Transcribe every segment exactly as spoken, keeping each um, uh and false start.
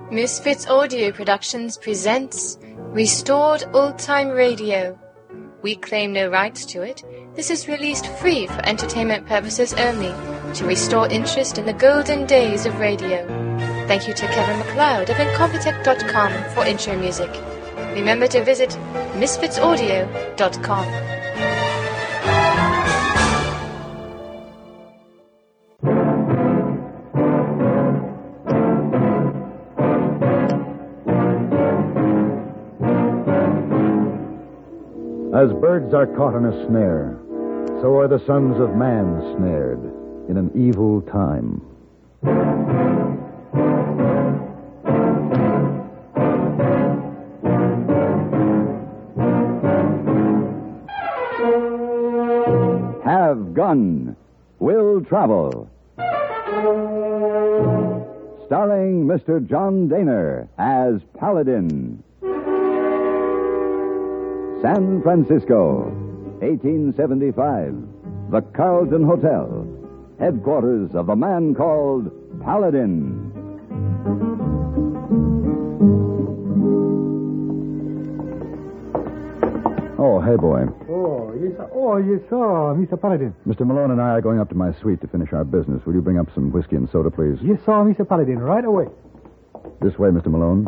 Misfits Audio Productions presents Restored Old Time Radio. We claim no rights to it. This is released free for entertainment purposes only, to restore interest in the golden days of radio. Thank you to Kevin MacLeod of Incompetech dot com for intro music. Remember to visit misfits audio dot com. As birds are caught in a snare, so are the sons of man snared in an evil time. Have Gun, Will Travel. Starring Mister John Daner as Paladin. San Francisco, eighteen seventy-five. The Carlton Hotel, headquarters of the man called Paladin. Oh, hey, boy. Oh, yes, sir. Oh, yes, sir, Mister Paladin. Mister Malone and I are going up to my suite to finish our business. Will you bring up some whiskey and soda, please? Yes, sir, Mister Paladin, right away. This way, Mister Malone.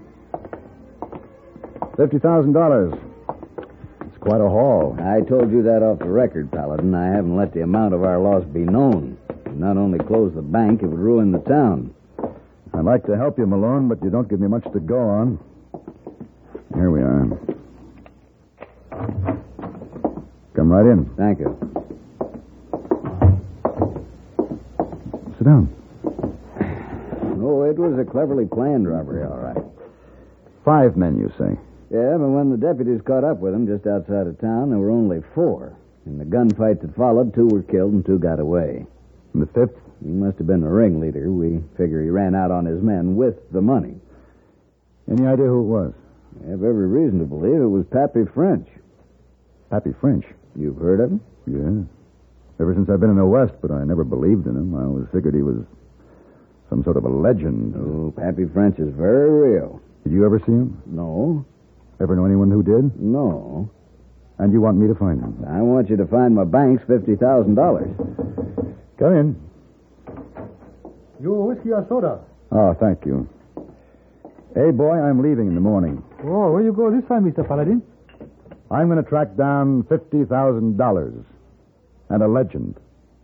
Fifty thousand dollars. Quite a haul. I told you that off the record, Paladin. I haven't let the amount of our loss be known. It not only close the bank, it would ruin the town. I'd like to help you, Malone, but you don't give me much to go on. Here we are. Come right in. Thank you. Sit down. Oh, it was a cleverly planned robbery, all right. Five men, you say? Yeah, but when the deputies caught up with him just outside of town, there were only four. In the gunfight that followed, two were killed and two got away. And the fifth? He must have been the ringleader. We figure he ran out on his men with the money. Any idea who it was? I have every reason to believe it was Pappy French. Pappy French? You've heard of him? Yeah. Ever since I've been in the West, but I never believed in him. I always figured he was some sort of a legend. Oh, Pappy French is very real. Did you ever see him? No. Ever know anyone who did? No. And you want me to find him? I want you to find my bank's fifty thousand dollars. Come in. You whiskey or soda? Oh, thank you. Hey, boy, I'm leaving in the morning. Oh, where you go this time, Mister Paladin? I'm going to track down fifty thousand dollars and a legend.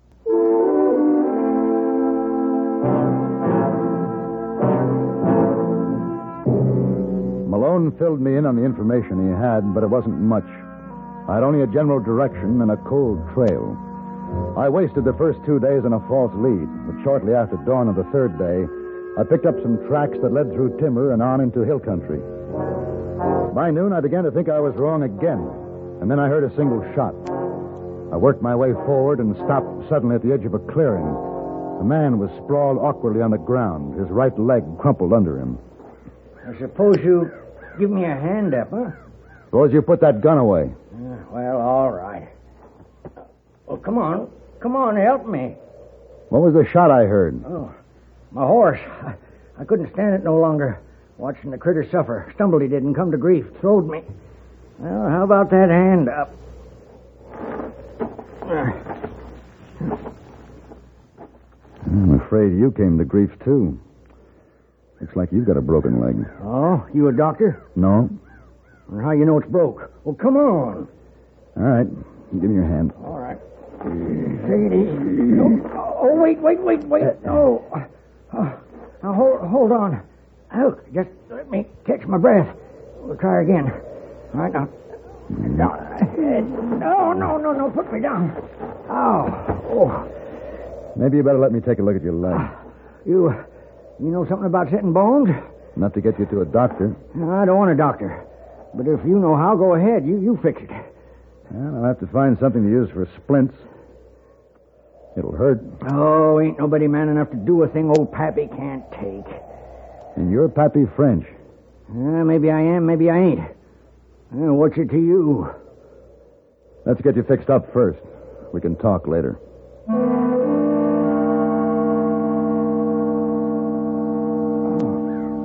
Malone filled me in on the information he had, but it wasn't much. I had only a general direction and a cold trail. I wasted the first two days on a false lead, but shortly after dawn of the third day, I picked up some tracks that led through timber and on into hill country. By noon, I began to think I was wrong again, and then I heard a single shot. I worked my way forward and stopped suddenly at the edge of a clearing. A man was sprawled awkwardly on the ground, his right leg crumpled under him. I suppose you give me a hand up, huh? Suppose you put that gun away. Uh, well, all right. Well, come on. Come on, help me. What was the shot I heard? Oh, my horse. I, I couldn't stand it no longer. Watching the critter suffer. Stumbled he did and come to grief. Throwed me. Well, how about that hand up? I'm afraid you came to grief, too. Looks like you've got a broken leg. Oh, you a doctor? No. Well, how you know it's broke? Well, come on. All right. Give me your hand. All right. Take it easy. Oh, oh wait, wait, wait, wait. Oh. oh. Now, hold, hold on. Oh, just let me catch my breath. We'll try again. All right, now. No, no, no, no. Put me down. Oh. Oh. Maybe you better let me take a look at your leg. You, you know something about setting bones? Not to get you to a doctor. No, I don't want a doctor. But if you know how, go ahead. You, you fix it. Well, I'll have to find something to use for splints. It'll hurt. Oh, ain't nobody man enough to do a thing old Pappy can't take. And you're Pappy French. Uh, maybe I am, maybe I ain't. Uh, what's it to you? Let's get you fixed up first. We can talk later.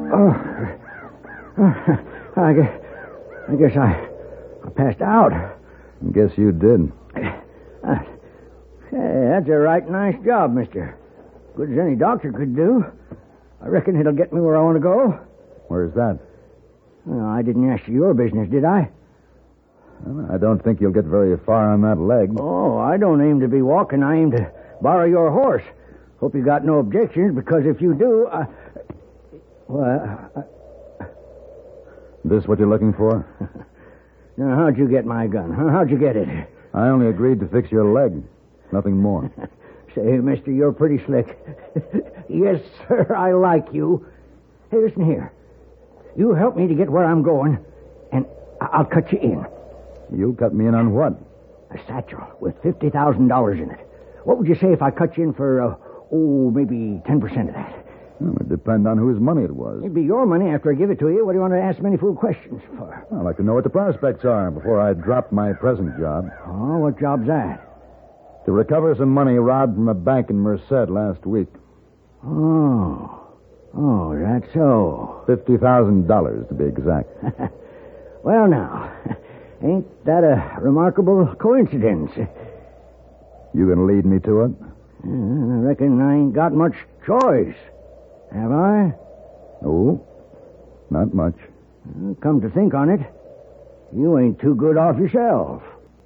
Oh, I guess, I guess I, I passed out. Guess you did. Uh, hey, that's a right nice job, mister. Good as any doctor could do. I reckon it'll get me where I want to go. Where's that? Well, I didn't ask you your business, did I? Well, I don't think you'll get very far on that leg. Oh, I don't aim to be walking. I aim to borrow your horse. Hope you got no objections, because if you do, I... Well, I... This what you're looking for? Now, how'd you get my gun? Huh? How'd you get it? I only agreed to fix your leg. Nothing more. Say, mister, you're pretty slick. Yes, sir, I like you. Hey, listen here. You help me to get where I'm going, and I- I'll cut you in. You cut me in on what? A satchel with fifty thousand dollars in it. What would you say if I cut you in for, uh, oh, maybe ten percent of that? Well, it depends on whose money it was. It'd be your money after I give it to you. What do you want to ask many fool questions for? I'd like to know what the prospects are before I drop my present job. Oh, what job's that? To recover some money robbed from a bank in Merced last week. Oh. Oh, that's so. Fifty thousand dollars, to be exact. Well, now, ain't that a remarkable coincidence? You gonna lead me to it? Uh, I reckon I ain't got much choice. Have I? No, not much. Uh, Come to think on it, you ain't too good off yourself.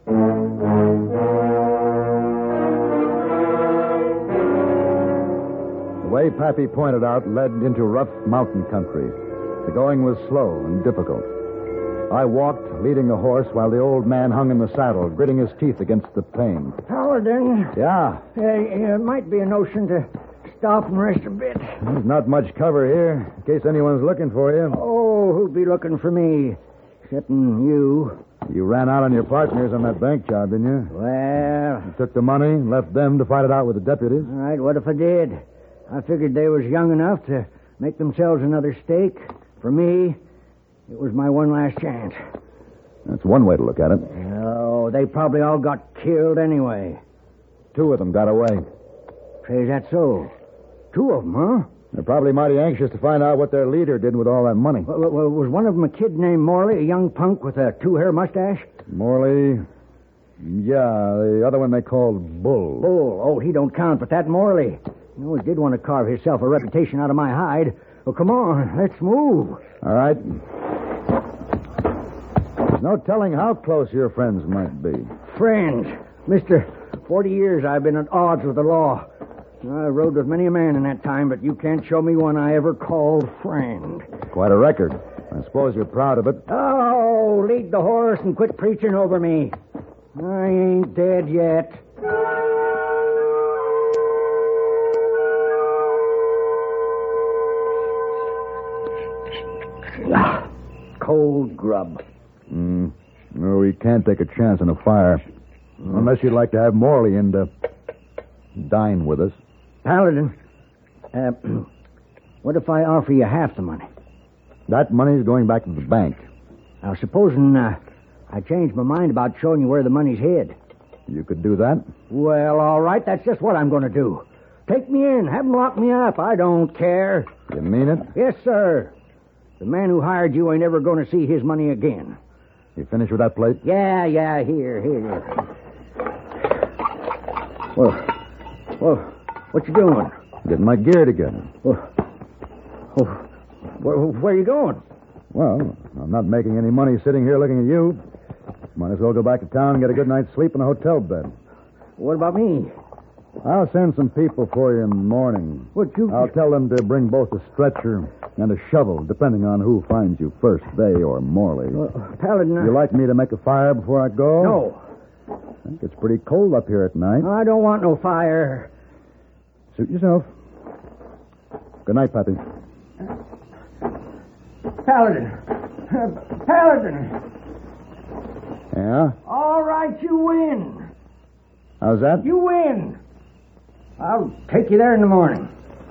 The way Pappy pointed out led into rough mountain country. The going was slow and difficult. I walked, leading the horse, while the old man hung in the saddle, gritting his teeth against the pain. Paladin, Yeah, uh, it might be a notion to stop and rest a bit. there's not much cover here, in case anyone's looking for you. Oh, who'd be looking for me? Excepting you. You ran out on your partners on that bank job, didn't you? Well, You took the money, left them to fight it out with the deputies. all right, what if I did? I figured they was young enough to make themselves another stake. For me, it was my one last chance. That's one way to look at it. Oh, they probably all got killed anyway. Two of them got away. Say, is that so? Two of them, huh? They're probably mighty anxious to find out what their leader did with all that money. Well, well, well, was one of them a kid named Morley, a young punk with a two-hair mustache? Morley. Yeah, the other one they called Bull. Bull. Oh, he don't count, but that Morley. He always did want to carve himself a reputation out of my hide. Well, come on, let's move. All right. There's no telling how close your friends might be. Friends. Mister, forty years I've been at odds with the law. I rode with many a man in that time, but you can't show me one I ever called friend. Quite a record. I suppose you're proud of it. Oh, lead the horse and quit preaching over me. I ain't dead yet. Ah, cold grub. Mm. No, we can't take a chance on a fire. Mm. Unless you'd like to have Morley in to dine with us. Paladin, uh, what if I offer you half the money? That money's going back to the bank. Now, supposing uh, I change my mind about showing you where the money's hid. You could do that? Well, all right, that's just what I'm going to do. Take me in, have them lock me up. I don't care. You mean it? Yes, sir. The man who hired you ain't ever going to see his money again. You finished with that plate? Yeah, yeah, here, here. Well, well, what you doing? Getting my gear together. Well, oh, where, where are you going? Well, I'm not making any money sitting here looking at you. Might as well go back to town and get a good night's sleep in a hotel bed. What about me? I'll send some people for you in the morning. What, you... I'll tell them to bring both a stretcher and a shovel, depending on who finds you first, they or Morley. Uh, Paladin, I... You like me to make a fire before I go? No. I think it's pretty cold up here at night. I don't want no fire. Suit yourself. Good night, Pappy. Paladin. Uh, Paladin. Yeah? All right, you win. How's that? You win. I'll take you there in the morning.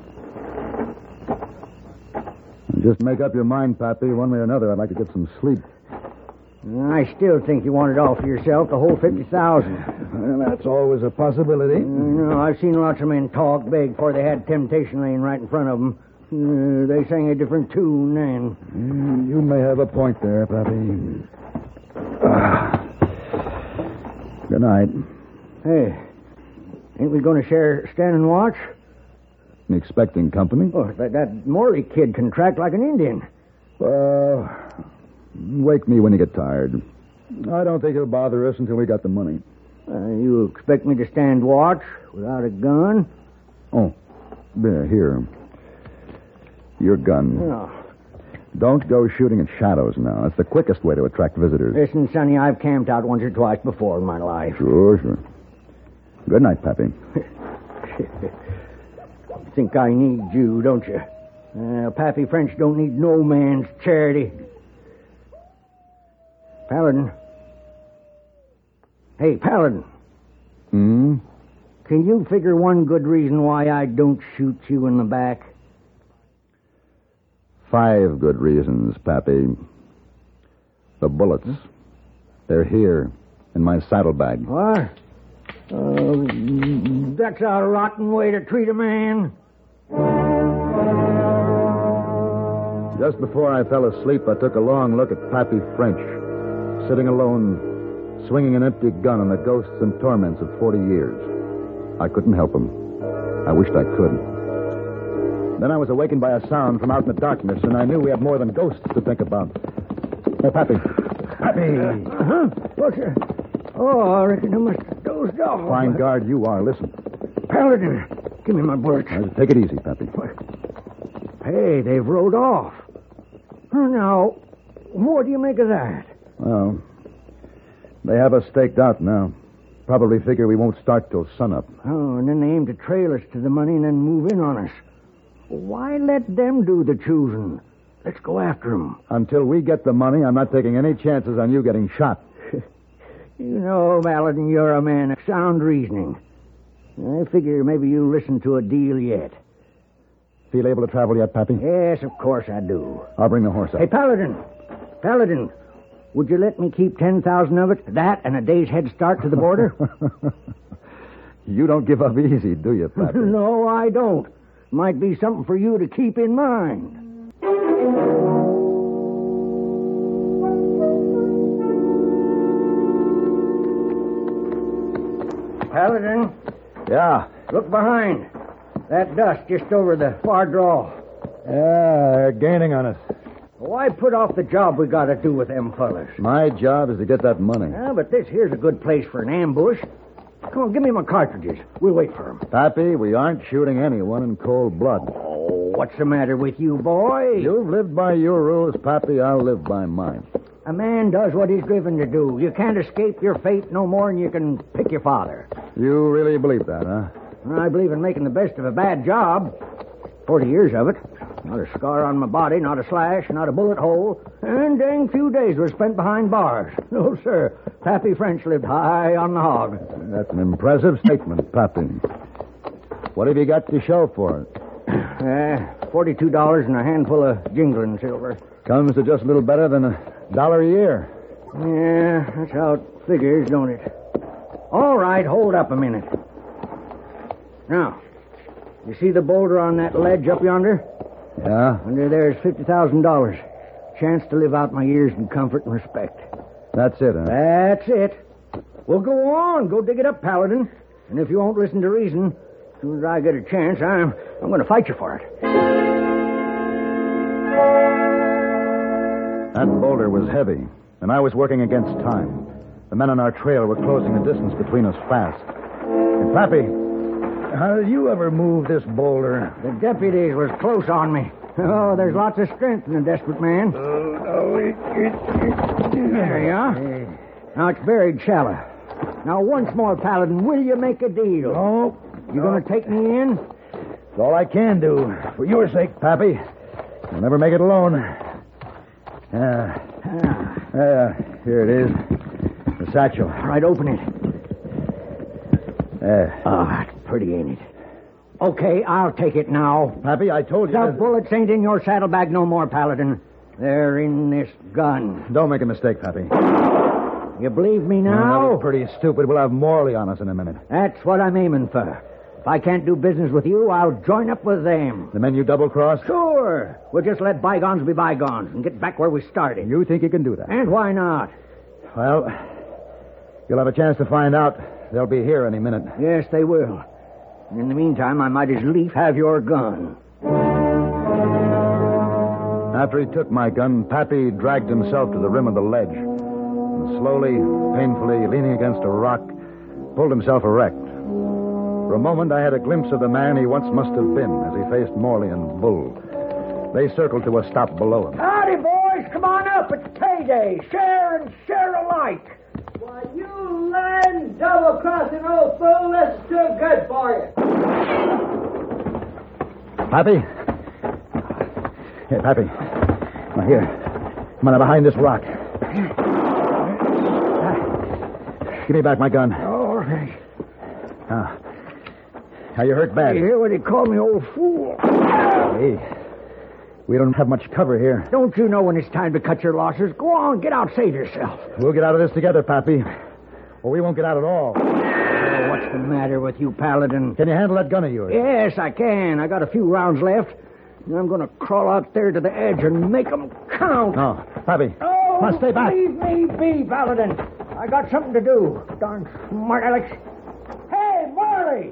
Just make up your mind, Pappy. One way or another, I'd like to get some sleep. I still think you want it all for yourself, the whole fifty thousand. Well, that's always a possibility. No, I've seen lots of men talk big before they had temptation laying right in front of them. Uh, they sang a different tune then. Mm, you may have a point there, Pappy. Ah. Good night. Hey, ain't we going to share standing watch? Expecting company? Oh, that, that Morley kid can track like an Indian. Well, wake me when you get tired. I don't think he'll bother us until we got the money. Uh, you expect me to stand watch without a gun? Oh, there, here. Your gun. Oh. Don't go shooting at shadows now. That's the quickest way to attract visitors. Listen, Sonny, I've camped out once or twice before in my life. Sure, sure. Good night, Pappy. Think I need you, don't you? Uh, Pappy French don't need no man's charity. Paladin. Hey, Paladin. Hmm? Can you figure one good reason why I don't shoot you in the back? Five good reasons, Pappy. The bullets. They're here, in my saddlebag. What? Uh, that's a rotten way to treat a man. Just before I fell asleep, I took a long look at Pappy French, sitting alone, swinging an empty gun on the ghosts and torments of forty years. I couldn't help him. I wished I could. Then I was awakened by a sound from out in the darkness, and I knew we had more than ghosts to think about. Oh, Pappy. Pappy! Uh-huh. What's it? Oh, I reckon I must have dozed off. Fine guard you are. Listen. Paladin, give me my bullets. Now, take it easy, Pappy. Hey, they've rode off. Now, what do you make of that? Well, they have us staked out now. Probably figure we won't start till sunup. Oh, and then they aim to trail us to the money and then move in on us. Why let them do the choosing? Let's go after them. Until we get the money, I'm not taking any chances on you getting shot. You know, Paladin, you're a man of sound reasoning. I figure maybe you'll listen to a deal yet. Feel able to travel yet, Pappy? Yes, of course I do. I'll bring the horse up. Hey, Paladin. Paladin, would you let me keep ten thousand of it? That and a day's head start to the border? You don't give up easy, do you, Pappy? No, I don't. Might be something for you to keep in mind. Paladin. Yeah. Look behind. That dust just over the far draw. Yeah, they're gaining on us. Why put off the job we got to do with them fellas? My job is to get that money. Yeah, but this here's a good place for an ambush. Come on, give me my cartridges. We'll wait for them. Pappy, we aren't shooting anyone in cold blood. Oh, what's the matter with you, boy? You've lived by your rules, Pappy. I'll live by mine. A man does what he's driven to do. You can't escape your fate no more than you can pick your father. You really believe that, huh? I believe in making the best of a bad job. Forty years of it. Not a scar on my body, not a slash, not a bullet hole. And dang few days were spent behind bars. No, sir. Pappy French lived high on the hog. That's an impressive statement, Pappy. What have you got to show for it? Uh, forty-two dollars and a handful of jingling silver. Comes to just a little better than a dollar a year. Yeah, that's how it figures, don't it? All right, hold up a minute. Now, you see the boulder on that ledge up yonder? Yeah? Under there's fifty thousand dollars. Chance to live out my years in comfort and respect. That's it, huh? That's it. Well, go on. Go dig it up, Paladin. And if you won't listen to reason, as soon as I get a chance, I'm, I'm going to fight you for it. That boulder was heavy, and I was working against time. The men on our trail were closing the distance between us fast. And Pappy, how did you ever move this boulder? The deputies was close on me. Oh, there's lots of strength in a desperate man. Oh, it, it, it, There you are. Now it's buried shallow. Now once more, Paladin, will you make a deal? No. You going to take me in? It's all I can do. For your sake, Pappy. I'll never make it alone. Yeah. Ah. Yeah, here it is. The satchel. All right, open it. There. Oh, that's pretty, ain't it? Okay, I'll take it now. Pappy, I told you. The that- bullets ain't in your saddlebag no more, Paladin. They're in this gun. Don't make a mistake, Pappy. You believe me No, now? we're pretty stupid. We'll have Morley on us in a minute. That's what I'm aiming for. If I can't do business with you, I'll join up with them. The men you double-crossed? Sure. We'll just let bygones be bygones and get back where we started. You think you can do that? And why not? Well, you'll have a chance to find out. They'll be here any minute. Yes, they will. And in the meantime, I might as lief have your gun. After he took my gun, Pappy dragged himself to the rim of the ledge and slowly, painfully, leaning against a rock, pulled himself erect. For a moment, I had a glimpse of the man he once must have been as he faced Morley and Bull. They circled to a stop below him. Howdy, boys. Come on up. It's payday. Share and share alike. Why, you lying, double-crossing old fool, this is too good for you. Pappy? Here, Pappy. Now, here. Come on, now, behind this rock. Give me back my gun. All right. Ah. Now, you hurt bad. You hear what he called me, old fool? Hey, we don't have much cover here. Don't you know when it's time to cut your losses? Go on, get out, save yourself. We'll get out of this together, Pappy. Or we won't get out at all. Oh, what's the matter with you, Paladin? Can you handle that gun of yours? Yes, I can. I got a few rounds left. And I'm going to crawl out there to the edge and make them count. No, Pappy. Oh, Must stay back. Leave me be, Paladin. I got something to do. Darn smart Alex. Hey, Marley!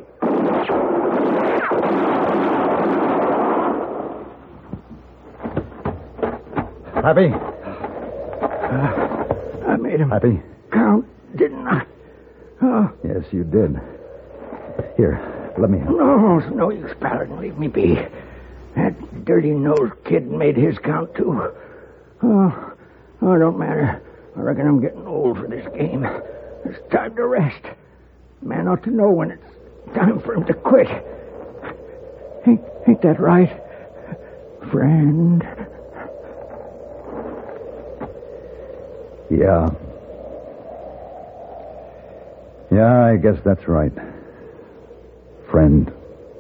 Pappy. Uh, I made him Pappy. count, didn't I? Oh. Yes, you did. Here, let me help. No, it's no use, Paladin. Leave me be. That dirty-nosed kid made his count, too. Oh, oh, don't matter. I reckon I'm getting old for this game. It's time to rest. Man ought to know when it's time for him to quit. Ain't, ain't that right, friend? Yeah. Yeah, I guess that's right. Friend.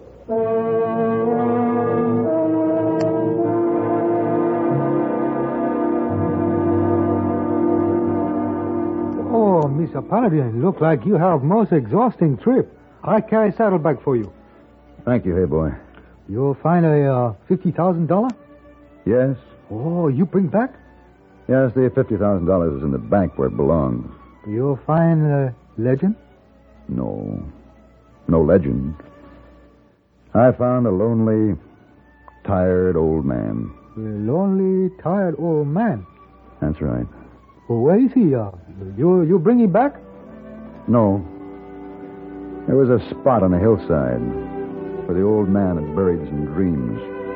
Oh, Mister Paladin, look like you have most exhausting trip. I carry saddlebag for you. Thank you, hey boy. You'll find a uh, fifty thousand dollars? Yes? Oh, you bring back? Yes, the fifty thousand dollars is in the bank where it belongs. You'll find a legend? No. No legend. I found a lonely, tired old man. A lonely, tired old man. That's right. Well, where is he? Uh, you, you bring him back? No. There was a spot on the hillside where the old man had buried some dreams.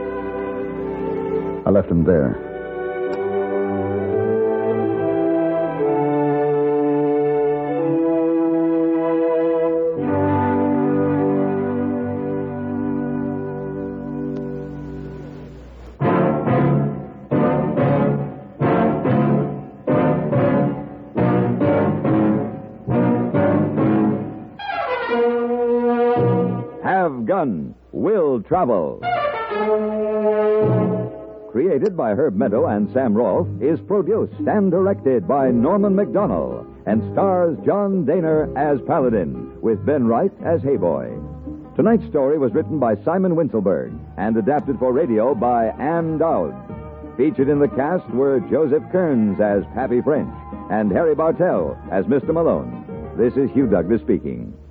I left him there. Have Gun, Will Travel. Created by Herb Meadow and Sam Rolfe, is produced and directed by Norman McDonnell and stars John Daner as Paladin, with Ben Wright as Hayboy. Tonight's story was written by Simon Winselberg and adapted for radio by Ann Dowd. Featured in the cast were Joseph Kearns as Pappy French and Harry Bartell as Mister Malone. This is Hugh Douglas speaking.